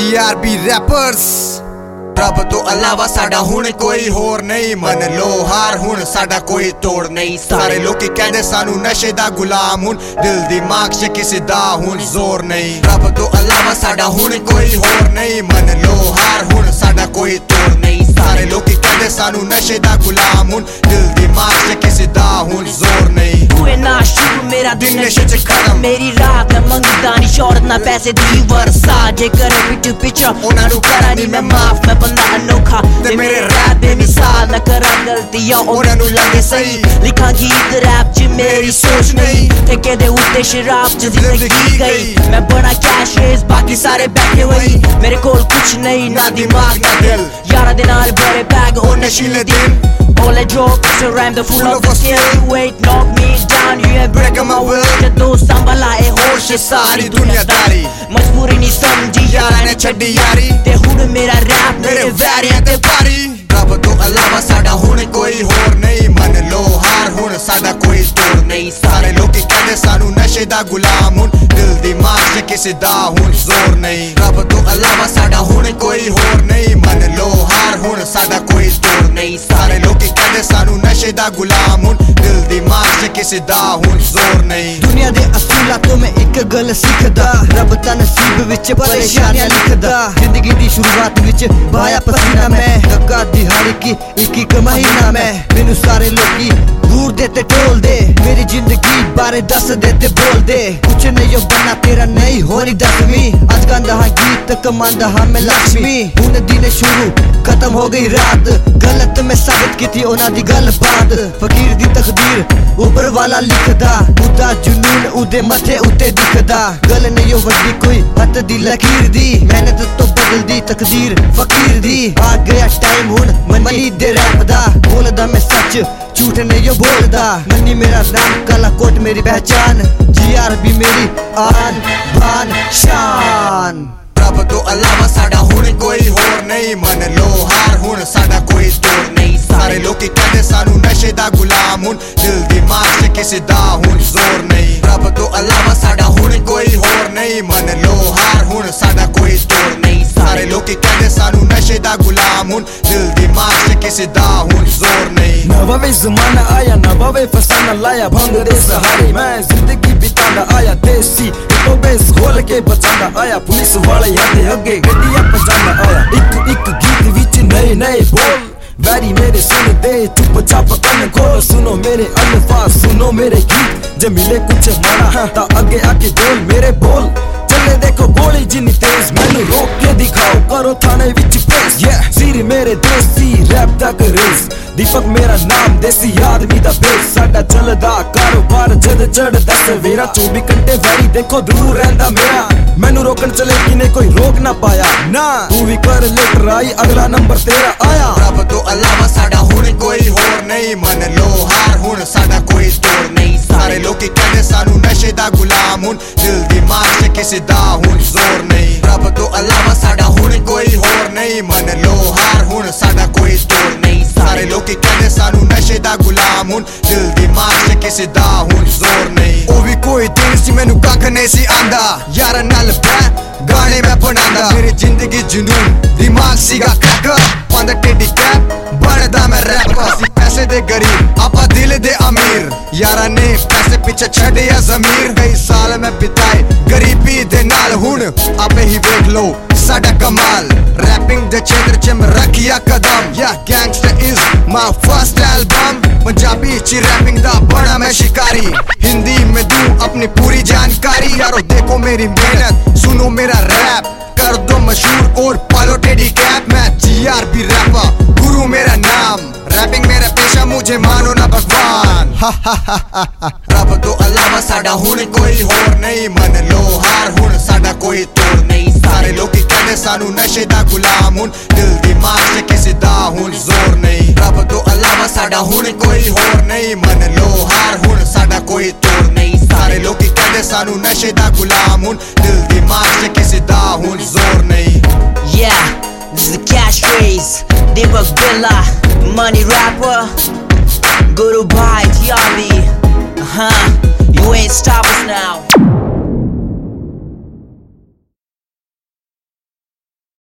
GRB rappers. ਰੱਬ ਤੋਂ ਇਲਾਵਾ ਸਾਡਾ ਹੁਣ ਕੋਈ ਹੋਰ ਨਹੀਂ, ਮੰਨ ਲੋ ਹਾਰ ਹੁਣ ਸਾਡਾ ਕੋਈ ਤੋੜ ਨਹੀਂ। ਸਾਰੇ ਲੋਕੀ ਕਹਿੰਦੇ ਸਾਨੂੰ ਨਸ਼ੇ ਦਾ ਗੁਲਾਮ, ਹੁਣ ਦਿਲ ਦਿਮਾਗ 'ਚ ਕਿਸੇ ਦਾ ਹੁਣ ਜ਼ੋਰ ਨਹੀਂ। ਰੱਬ ਤੋਂ ਇਲਾਵਾ ਸਾਡਾ ਹੁਣ ਕੋਈ ਹੋਰ ਨਹੀਂ, ਮੰਨ ਲੋ ਹਾਰ ਹੁਣ ਸਾਡਾ ਕੋਈ ਤੋੜ ਨਹੀਂ। ਸਾਰੇ ਲੋਕੀ ਕਹਿੰਦੇ ਸਾਨੂੰ ਨਸ਼ੇ ਦਾ ਗੁਲਾਮ, ਹੁਣ ਦਿਲ ਦਿਮਾਗ 'ਚ ਕਿਸੇ ਦਾ ਹੁਣ ਜ਼ੋਰ ਨਹੀਂ। ਤੂੰ ਨਾ ਸ਼ੁਰੂ ਮੇਰਾ ਦਿਨ ਨਸ਼ੇ 'ਚ ਖਤਮ, ਮੇਰੀ ਰਾਤ ਮੈਂ ਮੰਗਦਾ ਨਹੀਂ ਸ਼ੌਹਰਤ ਨਾ ਪੈਸੇ ਦੀ ਵਰਸਾ। ਜੇ ਕਰੇ ਪਿੱਛੇ ਪਿੱਛੇ ਉਹਨਾਂ ਨੂੰ ਕਰਾਂ ਨਹੀਂ ਮੈਂ ਮਾਫ, ਮੈਂ ਬੰਦਾ ਅਨੋਖਾ ਤੇ ਮੇਰੇ ਰੈਪ ਬੇਮਿਸਾਲ। ਨਾ ਕਰਾਂ ਗਲਤੀਆਂ ਉਹਨਾਂ ਨੂੰ ਲੱਗੇ ਸਹੀ, ਲਿਖਾਂ ਗੀਤ ਰੈਪ 'ਚ ਮੇਰੀ ਸੋਚ ਨਹੀਂ। ਠੇਕੇ ਦੇ ਉੱਤੇ ਸ਼ਰਾਬ 'ਚ ਜ਼ਿੰਦਗੀ ਗਈ, ਮੈਂ ਬੜਾ ਕੈਸ਼ ਰੇਸ ਬਾਕੀ ਸਾਰੇ ਬੈਠੇ ਹੋਈ। ਮੇਰੇ ਕੋਲ ਕੁਛ ਨਹੀਂ ਨਾ ਦਿਮਾਗ ਨਾ ਦਿਲ, ਯਾਰਾਂ ਦੇ ਨਾਲ ਭਰੇ ਬੈਗ ਉਹ ਨਸ਼ੀਲੇ ਦਿਨ। All I drop is a rhyme, the full of the skill. Wait, knock me down, you ain't breaking my will. ਜਦੋਂ ਸੰਭਲਾ ਇਹ ਹੋਸ਼ ਸਾਰੀ ਦੁਨੀਆਦਾਰੀ, ਮਜਬੂਰੀ ਨਹੀਂ ਸਮਝੀ ਯਾਰਾਂ ਨੇ ਛੱਡੀ ਯਾਰੀ। ਤੇ ਹੁਣ ਮੇਰਾ ਰੈਪ ਮੇਰੇ ਵੈਰੀਆਂ ਤੇ ਭਾਰੀ। ਰੱਬ ਤੋਂ ਇਲਾਵਾ ਸਾਡਾ ਹੁਣ ਕੋਈ ਹੋਰ ਨਹੀਂ, ਮੰਨ ਲੋ ਹਾਰ ਹੁਣ ਸਾਡਾ ਕੋਈ ਤੋੜ ਨਹੀਂ। ਸਾਰੇ ਲੋਕੀ ਕਹਿੰਦੇ ਸਾਨੂੰ ਨਸ਼ੇ ਦਾ ਗੁਲਾਮ, ਹੁਣ ਦਿਲ ਦਿਮਾਗ 'ਚ ਕਿਸੇ ਦਾ ਹੁਣ ਜ਼ੋਰ ਨਹੀਂ। ਰੱਬ ਤੋਂ ਇਲਾਵਾ ਸਾਡਾ ਹੁਣ ਕੋਈ ਹੋਰ ਨਹੀਂ, ਮੰਨ ਲੋ ਹਾਰ ਹੁਣ ਸਾਡਾ ਕੋਈ ਤੋੜ ਨਹੀਂ। ਸਾਰੇ ਲੋਕੀ ਕਹਿੰਦੇ ਸਾਨੂੰ ਨਸ਼ੇ ਦਾ ਗੁਲਾਮ, ਹੁਣ ਦਿਲ ਦਿਮਾਗ 'ਚ ਕਿਸੇ ਦਾ ਹੁਣ ਜ਼ੋਰ ਨਹੀਂ। ਦੁਨੀਆ ਦੇ ਅਸੂਲਾਂ ਤੋਂ ਮੈਂ ਇੱਕ ਗੱਲ ਸਿੱਖਦਾ, ਰੱਬ ਤਾਂ ਨਸੀਬ ਵਿੱਚ ਪਰੇਸ਼ਾਨੀਆਂ ਲਿਖਦਾ। ਜ਼ਿੰਦਗੀ ਦੀ ਸ਼ੁਰੂਆਤ ਵਿੱਚ ਬਾਇਆ ਪਸੀਨਾ ਮੈਂ, ਲੱਗਾ ਦਿਹਾੜੀ ਕੀ ਇੱਕ ਮਹੀਨਾ ਮੈਂ। ਮੈਨੂੰ ਸਾਰੇ ਲੋਕੀ ਦੂਰ ਦੇ ਤੇ ਟੋਲਦੇ, ਮੇਰੀ ਜ਼ਿੰਦਗੀ ਬਾਰੇ ਦੱਸਦੇ ਤੇ ਬੋਲਦੇ। ਕੁਛ ਨਹੀਂ ਉਹ ਬਣਾ ਤੇਰਾ ਨਹੀਂ ਹੋਣੀ 10ਵੀਂ, ਅੱਜ ਗਾਉਂਦਾ ਹਾਂ ਗੀਤ ਕਮਾਂਦਾ ਹਾਂ ਮੈਂ ਲక్ష్ਮੀ। ਹੁਣ ਦਿਨ ਸ਼ੁਰੂ ਖਤਮ ਹੋ ਗਈ ਰਾਤ, ਗਲਤ ਮੈਂ ਸਾਬਿਤ ਕੀਤੀ ਉਹਨਾਂ ਦੀ ਗੱਲ ਬਾਤ। ਫਕੀਰ ਦੀ ਤਕਦੀਰ ਉੱਪਰ ਵਾਲਾ ਲਿਖਦਾ, ਉਹਦਾ ਜਨੂਨ ਉਹਦੇ ਮੱਥੇ ਉੱਤੇ ਦਿਖਦਾ। ਗੱਲ ਨਹੀਂ ਉਹ ਵੱਡੀ ਕੋਈ ਹੱਥ ਦੀ ਲਕੀਰ ਦੀ, ਮਿਹਨਤ ਤੋਂ ਬਦਲਦੀ ਤਕਦੀਰ ਫਕੀਰ ਦੀ। ਆ ਗਿਆ ਟਾਈਮ ਹੁਣ ਮਨੀ ਦੇ ਰੈਪ ਦਾ, ਬੋਲਦਾ ਮੈਂ ਸੱਚ ਝੂਠ ਨਹੀਂ ਬੋਲਦਾ। ਮਨੀ ਮੇਰਾ ਨਾਮ ਕਾਲਾ ਕੋਟ ਮੇਰੀ ਪਹਿਚਾਨ, GRB ਮੇਰੀ ਆਨ ਬਾਨ ਸ਼ਾਨ। ਰੱਬ ਤੋਂ ਇਲਾਵਾ ਸਾਡਾ ਹੁਣ ਕੋਈ ਹੋਰ ਨਹੀਂ, ਮੰਨ ਲੋ ਹਾਰ ਹੁਣ ਸਾਡਾ ਕੋਈ ਤੋੜ ਨਹੀਂ। ਸਾਰੇ ਲੋਕੀ ਕਹਿੰਦੇ ਸਾਨੂੰ ਨਸ਼ੇ ਦਾ ਗੁਲਾਮ, ਹੁਣ ਦਿਲ ਦਿਮਾਗ 'ਚ ਕਿਸੇ ਦਾ ਹੁਣ ਜ਼ੋਰ ਨਹੀਂ। ਰੱਬ ਤੋਂ ਇਲਾਵਾ ਸਾਡਾ ਹੁਣ ਕੋਈ ਹੋਰ ਨਹੀਂ, ਮੰਨ ਲੋ ਹਾਰ ਹੁਣ ਸਾਡਾ ਕੋਈ ਤੋੜ ਨਹੀਂ। ਸਾਰੇ ਲੋਕੀ ਕਹਿੰਦੇ ਸਾਨੂੰ ਨਸ਼ੇ ਦਾ ਗੁਲਾਮ, ਹੁਣ ਦਿਲ ਦਿਮਾਗ 'ਚ ਕਿਸੇ ਦਾ ਹੁਣ ਜ਼ੋਰ ਨਹੀਂ। ਨਵਾਂ ਵੇ ਜ਼ਮਾਨਾ ਆਇਆ, ਨਵਾਂ ਵੇ ਫਸਾਨਾ ਲਾਇਆ, ਭੰਗ ਦੇ ਸਹਾਰੇ ਮੈਂ ਜ਼ਿੰਦਗੀ ਬਿਤਾਉਂਦਾ ਆਇਆ। ਦੇਸੀ ਇੱਕੋ ਬੇਸ ਖੋਲ ਕੇ ਬਚਾਉਂਦਾ ਆਇਆ, ਪੁਲਿਸ ਵਾਲੇ ਹੱਥ ਅੱਗੇ ਗੱਡੀਆਂ ਭਜਾਉਂਦਾ ਆਇਆ। ਇੱਕ ਗੀਤ ਵਿੱਚ ਨਏ ਨਏ ਬੋਲ, ਵੈਰੀ ਮੇਰੇ ਸੁਣਦੇ ਚੁੱਪ ਚਾਪ ਕੰਨ ਖੋਲ। ਸੁਣੋ ਮੇਰੇ ਅਲਫਾਜ਼ ਸੁਣੋ ਮੇਰੇ ਗੀਤ, ਜੇ ਮਿਲੇ ਕੁਛ ਮਾੜਾ ਤਾਂ ਅੱਗੇ ਆਕੇ ਬੋਲ ਮੇਰੇ ਬੋਲ। ਚੱਲੇ ਦੇਖੋ ਗੋਲੀ ਜਿੰਨੀ ਤੇਜ਼, ਮੈਨੂੰ ਰੋਕ ਕੇ ਦਿਖਾਓ ਕਰੋ ਥਾਣੇ ਵਿੱਚ ਪੇਸ਼। ਸਿਰ ਮੇਰੇ ਦੇਸੀ ਰੈਪ ਦਾ ਕਰੇਜ਼, ਦੀਪਕ ਮੇਰਾ ਨਾਮ ਦੇਸੀ ਆਦਮੀ ਦਾ ਬੇਸ। ਸਾਡਾ ਚੱਲਦਾ ਕਾਰੋਬਾਰ ਜਦ ਚੜਦਾ ਸਵੇਰਾ, 24 ਘੰਟੇ ਵੈਰੀ ਦੇਖੋ ਦੂਰ ਰਹਿੰਦਾ ਮੇਰਾ। ਮੈਨੂੰ ਰੋਕਣ ਚਲੇ ਕਿਨੇ ਕੋਈ ਰੋਕ ਨਾ ਪਾਇਆ ਨਾ, ਤੂੰ ਵੀ ਕਰ ਲੈ ਟਰਾਈ ਅਗਲਾ ਨੰਬਰ ਤੇਰਾ ਆਇਆ। ਰੱਬ ਤੋਂ ਇਲਾਵਾ ਸਾਡਾ ਹੁਣ ਕੋਈ ਹੋਰ ਨਹੀਂ, ਮੰਨ ਲੋ ਹਾਰ ਹੁਣ ਸਾਡਾ ਕੋਈ ਤੋੜ ਨਹੀਂ। ਸਾਰੇ ਲੋਕੀ ਕਹਿੰਦੇ ਸਾਨੂੰ ਨਸ਼ੇ ਦਾ ਗੁਲਾਮ, ਹੁਣ ਦਿਲ ਦਿਮਾਗ 'ਚ ਕਿਸੇ ਦਾ ਹੁਣ ਜ਼ੋਰ ਨਹੀਂ। ਰੱਬ ਤੋਂ ਇਲਾਵਾ ਸਾਡਾ ਹੁਣ ਕੋਈ ਹੋਰ ਨਹੀਂ, ਮੰਨ ਲੋ ਹਾਰ ਹੁਣ ਸਾਡਾ ਕੋਈ ਤੋੜ ਨਹੀਂ। ਸਾਰੇ ਲੋਕੀ ਕਹਿੰਦੇ ਸਾਨੂੰ ਨਸ਼ੇ ਦਾ ਗੁਲਾਮ, ਹੁਣ ਦਿਲ ਦਿਮਾਗ 'ਚ ਕਿਸੇ ਦਾ ਹੁਣ ਜ਼ੋਰ ਨਹੀਂ। ਉਹ ਵੀ ਕੋਈ ਦਿਨ ਸੀ ਮੈਨੂੰ ਕੱਖ ਨਹੀਂ ਸੀ ਆਂਦਾ, ਯਾਰਾਂ ਨਾਲ ਬਹਿ ਗਾਣੇ ਮੈਂ ਬਣਾਉਂਦਾ। ਮੇਰੀ ਜ਼ਿੰਦਗੀ ਜਨੂਨ ਦਿਮਾਗ ਸੀਗਾ ਕਰੈਕਰ, ਪਾਉਂਦਾ ਟੇਡੀ ਕੈਪ ਬਣਦਾ ਮੈਂ ਰੈਪਰ। ਅਸੀਂ ਪੈਸੇ ਦੇ ਗਰੀਬ ਆਪਾਂ ਦਿਲ ਦੇ ਅਮੀਰ, ਯਾਰਾਂ ਨੇ ਪੈਸੇ ਪਿੱਛੇ ਛੱਡਿਆ ਜ਼ਮੀਰ। ਕਈ ਸਾਲ ਮੈਂ ਬਿਤਾਏ ਗਰੀਬੀ ਦੇ ਨਾਲ, ਹੁਣ ਆਪੇ ਹੀ ਵੇਖ ਲੋ ਸਾਡਾ ਕਮਾਲ। ਰੈਪਿੰਗ ਦੇ ਖੇਤਰ 'ਚ ਮੈਂ ਰੱਖਿਆ ਕਦਮ, ਯਾ gangster is my first album. Punjabi ची रैपिंग दा बड़ा मैं शिकारी, हिंदी में दूं अपनी पूरी जानकारी। यारो देखो मेरी मेहनत सुनो मेरा रैप, कर दो मशहूर और पालो टेडी कैप। मैं GRB रैपर, गुरु मेरा नाम, रैपिंग मेरा पेशा मुझे मानो ना भगवान। रब तो अलावा साडा हुण कोई होर नहीं, मन लो हार हुण साडा कोई तोड़ नहीं। सारे लोकी कहंदे सानू नशे दा गुलाम, हुण दिल दिमाग च किसी दा हुण जोर नहीं। रब तो अलावा साडा हुण कोई होर नहीं, मन लो हार हुण साडा कोई तोड़ नहीं। सारे लोकी कहंदे सानू नशे दा गुलाम, हुण दिल दिमाग च किसी दा हुण जोर नहीं। Yeah, this is the catchphrase, Deepak Billa, money rapper, Guru Bhai, GRB. You ain't stop us now.